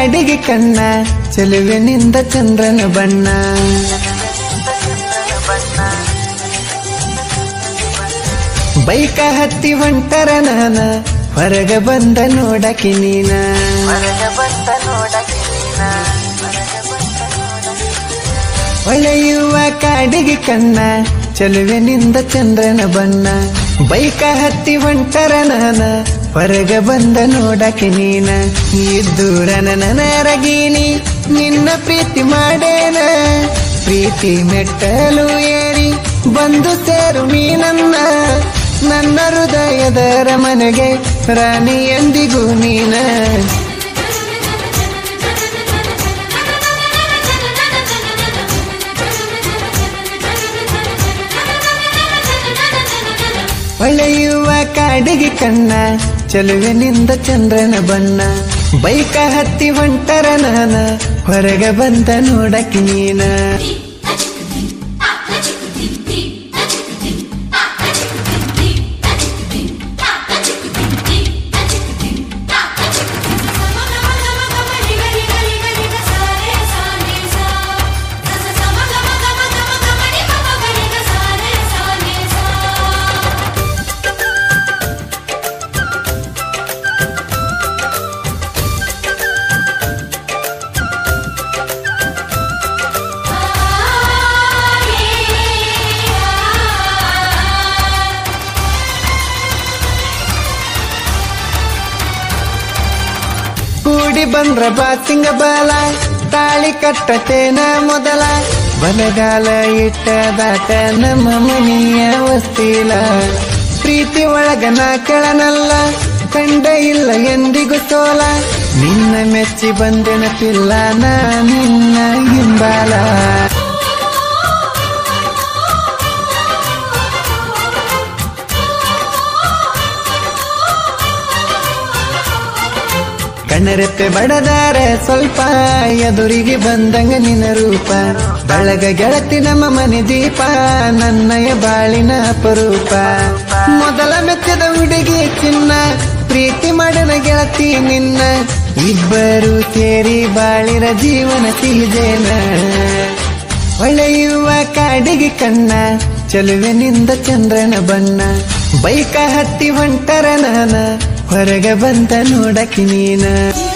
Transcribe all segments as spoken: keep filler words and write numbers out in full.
ಕಾಡಿಗೆ ಕಣ್ಣ ಚೆಲುವಿನಿಂದ ಚಂದ್ರನ ಬಣ್ಣ ಬೈಕ ಹತ್ತಿ ಹೊಂಟರ ನಾನ ಹೊರಗ ಬಂದ ನೋಡಕ್ಕೆ ನೀನ ಹೊಳೆಯುವ ಕಾಡಿಗೆ ಕಣ್ಣ ಚೆಲುವಿನಿಂದ ಚಂದ್ರನ ಬಣ್ಣ ಬೈಕ ಹತ್ತಿ ಹೊಂಟರ ನಾನ ಹೊರಗ ಬಂದ ನೋಡಕ್ಕೆ ನೀನ ಇದ್ದೂರ ನನರಗೀನಿ ನಿನ್ನ ಪ್ರೀತಿ ಮಾಡೇನ ಪ್ರೀತಿ ಮೆಟ್ಟಲು ಏರಿ ಬಂದು ಸೇರು ನೀನನ್ನ ನನ್ನ ಹೃದಯದ ರಮನೆಗೆ ರಾಣಿ ಎಂದಿಗೂ ನೀನ ಹೊಳೆಯುವ ಕಾಡಿಗೆ ಕಣ್ಣ ಚೆಲುವಿನಿಂದ ಚಂದ್ರನ ಬಣ್ಣ ಬೈಕ ಹತ್ತಿ ಹೊಂಟರ ನಾನ ಹೊರಗ ಬಂದ ನೋಡಕ್ಕೆ ನೀನ ಕೂಡಿ ಬಂದ್ರ ಬಾಸಿಂಗ ಬಾಲ ತಾಳಿ ಕಟ್ಟತೇನ ಮೊದಲ ಬಲಗಾಲ ಇಟ್ಟದಾಟ ನಮ್ಮ ಮನೆಯ ವಸ್ತಿಲ ಪ್ರೀತಿ ಒಳಗ ನಾ ಕೆಳನಲ್ಲ ಕಂಡ ಇಲ್ಲ ಎಂದಿಗೂ ಸೋಲ ನಿನ್ನ ಮೆಚ್ಚಿ ಬಂದೆನ ಪಿಲ್ಲ ನಾ ನಿನ್ನ ಹಿಂಬಾಲ ಕಣ್ಣರೆಪ್ಪೆ ಬಡದಾರ ಸ್ವಲ್ಪ ಎದುರಿಗೆ ಬಂದಂಗ ನಿನ್ನ ರೂಪ ಬೆಳಗ ಗೆಳತಿ ನಮ್ಮ ಮನೆ ದೀಪ ನನ್ನಯ ಬಾಳಿನ ಅಪರೂಪ ಮೊದಲ ಮೆಚ್ಚದ ಹುಡುಗಿ ಚಿನ್ನ ಪ್ರೀತಿ ಮಾಡನ ಗೆಳತಿ ನಿನ್ನ ಇಬ್ಬರು ಸೇರಿ ಬಾಳಿರ ಜೀವನ ಸಿಹಿಜೇನ ಹೊಳೆಯುವ ಕಾಡಿಗೆ ಕಣ್ಣ ಚೆಲುವಿನಿಂದ ಚಂದ್ರನ ಬಣ್ಣ ಬೈಕ ಹತ್ತಿ ಹೊಂಟರ ನಾನ ಹೊರಗ ಬಂದ ನೋಡಕ್ಕೆ ನೀನ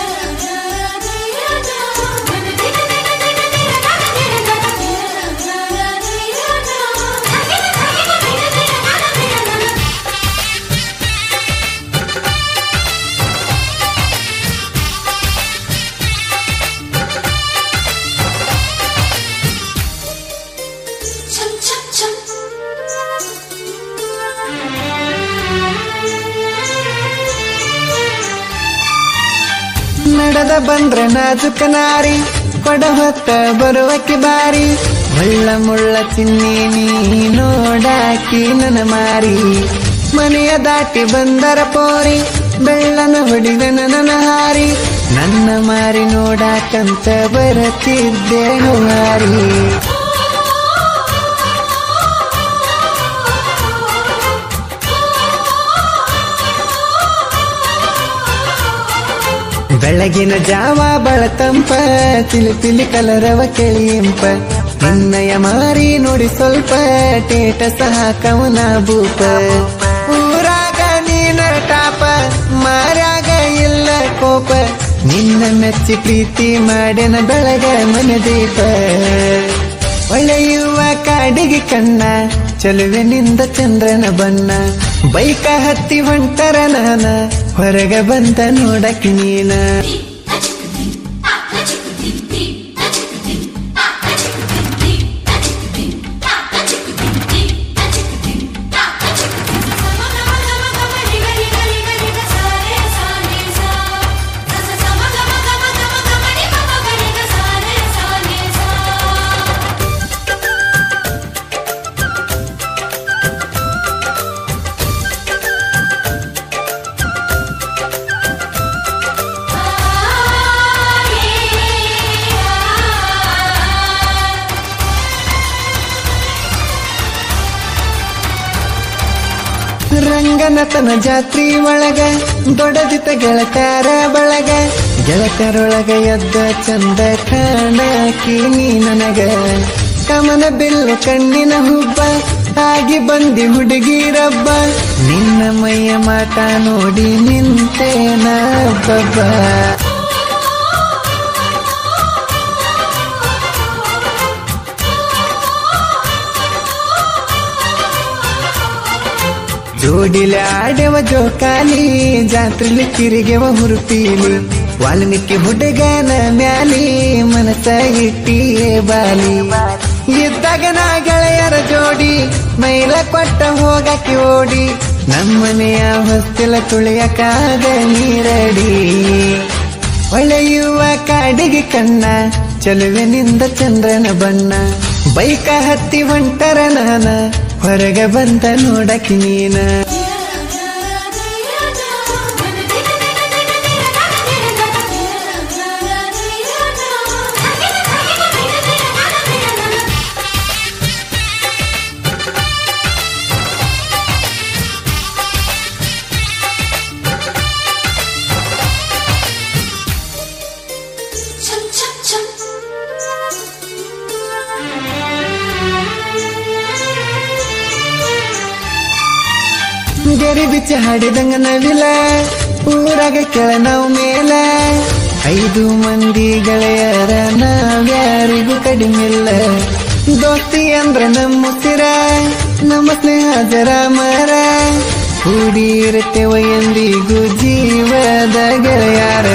ನಡೆದ ಬಂದ್ರ ನಾಜುಕ ನಾರಿ ಕೊಡ ಹೊತ್ತ ಬರುವಕ್ಕೆ ಬಾರಿ ಮುಳ್ಳ ಮುಳ್ಳ ಚಿನ್ನಿ ನೀ ನೋಡಾಕಿ ನನ್ನ ಮಾರಿ ಮನೆಯ ದಾಟಿ ಬಂದರ ಪೋರಿ ಬೆಳ್ಳನ ಹೊಡಿದ ನನ್ನ ಹಾರಿ ನನ್ನ ಮಾರಿ ನೋಡಾಕಂತ ಬರತಿದ್ದೆ ಹಾರಿ ಬೆಳಗಿನ ಜಾವ ಬಳತಂಪ ತಿಳಿ ತಿಳಿ ಕಲರವ ಕೆಳಿಯಂಪ ನಿನ್ನಯ ಮಾರಿ ನೋಡಿ ಸ್ವಲ್ಪ ಟೇಟಸ ಹಾಕವನ ಭೂಪ ಊರಾಗ ನೀನ ಟಾಪ ಮಾರಾಗ ಇಲ್ಲ ಕೋಪ ನಿನ್ನ ಮೆಚ್ಚಿ ಪ್ರೀತಿ ಮಾಡನ ಬೆಳಗ ಮನೆ ದೀಪ ಹೊಳೆಯುವ ಕಾಡಿಗೆ ಕಣ್ಣ ಚೆಲುವಿನಿಂದ ಚಂದ್ರನ ಬಣ್ಣ ಬೈಕ ಹತ್ತಿ ಹೊಂಟರ ನಾನ ಹೊರಗ ಬಂದ ನೋಡಕ್ಕೆ ನೀನ ರಂಗನತನ ಜಾತ್ರಿ ಒಳಗ ದೊಡ್ಡದಿತ ಗೆಳತಾರ ಬಳಗ ಗೆಳತರೊಳಗ ಎದ್ದ ಚಂದ ಕಾಣಕಿ ನೀ ನನಗ ಕಮನ ಬಿಲ್ಲು ಕಣ್ಣಿನ ಹುಬ್ಬ ಆಗಿ ಬಂದಿ ಹುಡುಗಿರಬ್ಬ ನಿನ್ನ ಮೈಯ ಮಾಟ ನೋಡಿ ನಿಂತೇನ ಬಬ್ಬ ಜೋಡಿಲೆ ಆಡೆವ ಜೋಕಾಲಿ ಜಾತ್ರೆಲಿ ತಿರುಗೆವ ಹುರುಪೀಲಿ ವಾಲ್ಮೀಕಿ ಹುಡುಗನ ಮ್ಯಾಲಿ ಮನಸ ಇಟ್ಟಿಯೇ ಬಾಲಿ ಇದ್ದಾಗ ನಾ ಗೆಳೆಯರ ಜೋಡಿ ಮೈಲ ಕೊಟ್ಟ ಹೋಗಕ್ಕೆ ಓಡಿ ನಮ್ಮನೆಯ ಹೊಸ್ತಿಲ ತುಳಿಯಕಾಗ ನೀರಡಿ ಹೊಳೆಯುವ ಕಾಡಿಗೆ ಕಣ್ಣ ಚಲುವಿನಿಂದ ಚಂದ್ರನ ಬಣ್ಣ ಬೈಕ ಹತ್ತಿ ಹೊಂಟರ ನಾನ ಹೊರಗೆ ಬಂದ ನೋಡಕಿ ನೀನ ಗೆರಿ ಬಿಚ್ಚ ಹಾಡಿದಂಗ ನವಿಲ ಊರಾಗ ಕೆಳ ನಾವು ಮೇಲ ಐದು ಮಂದಿ ಗೆಳೆಯರ ನಾವ್ಯಾರಿಗೂ ಕಡಿಮಿಲ್ಲ ದೋಸ್ತಿ ಅಂದ್ರ ನಮ್ಮ ಸಿರ ನಮ್ಮ ಸ್ನೇಹ ಜರ ಮರ ಕೂಡಿರುತ್ತೇವ ಎಂದಿಗೂ ಜೀವದ ಗೆಳೆಯಾರ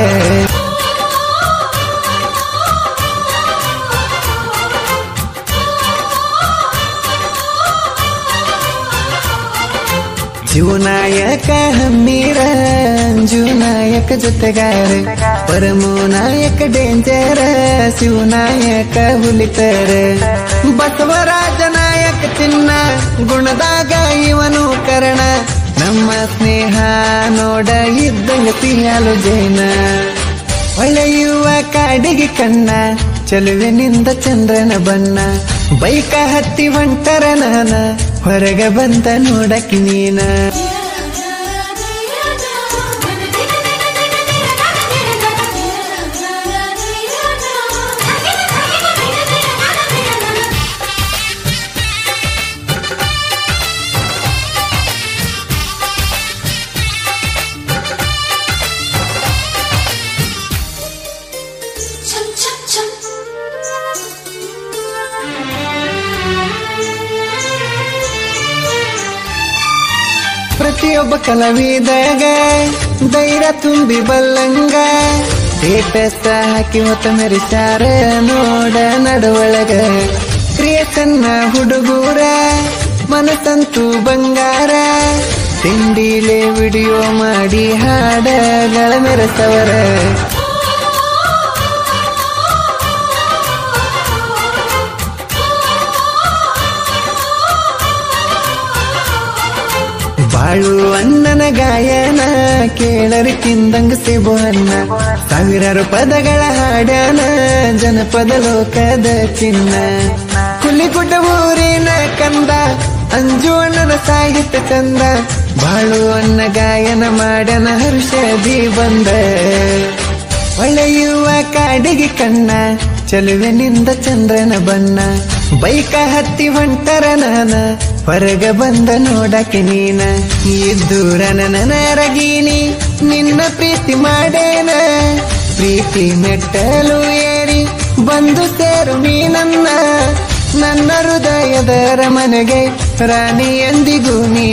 ಶಿವನಾಯಕ ಹಮ್ಮೀರ ಅಂಜುನಾಯಕ ಜೊತೆಗಾರ ಪರಮನಾಯಕ ಡೇಂಜರ ಶಿವನಾಯಕ ಹುಲಿತರ ಬಸವರಾಜ ನಾಯಕ ಚಿನ್ನ ಗುಣದಾಗ ಇವನು ಕರ್ಣ ನಮ್ಮ ಸ್ನೇಹ ನೋಡ ಇದ್ದಂಗ ಸಿಯಾಲು ಜೈನ ಹೊಳೆಯುವ ಕಾಡಿಗೆ ಕಣ್ಣ ಚಲುವಿನಿಂದ ಚಂದ್ರನ ಬಣ್ಣ ಬೈಕ ಹತ್ತಿ ಹೊಂಟರ ನಾನ ಹೊರಗೆ ಬಂದ ನೋಡಕಿ ನೀನ ಪ್ರತಿಯೊಬ್ಬ ಕಲಾವಿದಾಗ ಧೈರ್ಯ ತುಂಬಿ ಬಲ್ಲಂಗ ಸ್ಟೇಟಸ್ ಹಾಕಿ ಹೊತ್ತ ಮೆರಿಸಾರ ನೋಡ ನಡುವಳಗ ಕ್ರಿಯೇಷನ್ನ ಹುಡುಗೂರ ಮನಸ್ಸಂತೂ ಬಂಗಾರ ತಿಂಡಿಲೆ ವಿಡಿಯೋ ಮಾಡಿ ಹಾಡಗಳ ಮೆರೆಸವರ ಬಾಳು ಅಣ್ಣನ ಗಾಯನ ಕೇಳರಿ ತಿಂದಂಗ ಸಿಬು ಅನ್ನ ಸಾವಿರಾರು ಪದಗಳ ಹಾಡ್ಯಾನ ಜನಪದ ಲೋಕದ ಚಿನ್ನ ಹುಲಿಗುಡ್ಡ ಊರಿನ ಕಂದ ಅಂಜು ಅಣ್ಣನ ಸಾಹಿತ್ಯ ಚಂದ ಬಾಳು ಅನ್ನ ಗಾಯನ ಮಾಡ್ಯಾನ ಹರ್ಷದಿ ಬಂದ ಹೊಳೆಯುವ ಕಾಡಿಗೆ ಕಣ್ಣ ಚಲುವಿನಿಂದ ಚಂದ್ರನ ಬಣ್ಣ ಬೈಕ ಹತ್ತಿ ಹೊಂಟರ ನಾನ ಹೊರಗ ಬಂದ ನೋಡಕ್ಕೆ ನೀನ ಇದ್ದೂರ ನನರಗೀನಿ ನಿನ್ನ ಪ್ರೀತಿ ಮಾಡೇನ ಪ್ರೀತಿ ಮೆಟ್ಟಲು ಏರಿ ಬಂದು ಸೇರು ನೀನನ್ನ ನನ್ನ ಹೃದಯದ ಮನೆಗೆ ರಾಣಿ ಎಂದಿಗೂ ನೀ